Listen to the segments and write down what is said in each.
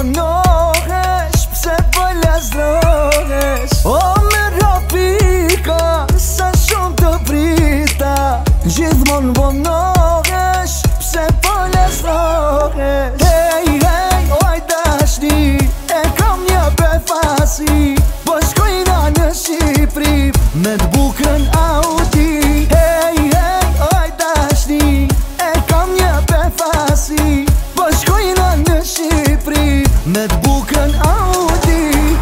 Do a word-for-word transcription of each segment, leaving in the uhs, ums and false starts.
vonohesh, pse po lazrohesh? O me rapika, sa shumë të prita. Gjithmon vonohesh, pse po lazrohesh? Hej, hej, oj dashni, e kam një befasi, po shkojna në Shqipëri me t'bukrën Audi. Hej, hej, oj dashni, e kam një befasi, po shkojna në Shqipëri me t'bukrën Audi.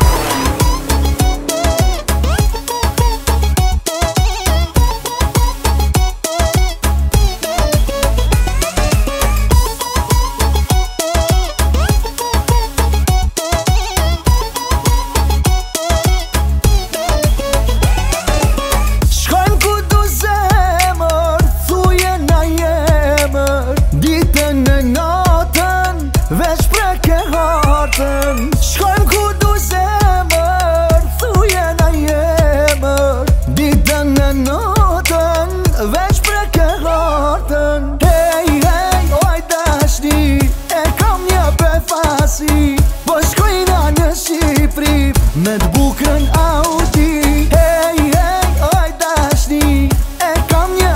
Veç preke hartën, shkojmë ku du zemër, thuje na jemër. Ditën e natën, veç preke hartën. Hej, hej, oj dashni, e kam një befasi, po shkojna në Shqipëri me t'bukrën Audi. Hej, hej, oj dashni, e kam një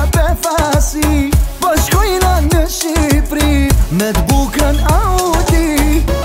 befasi, po shkojna në Shqipëri me t'bukrën Audi.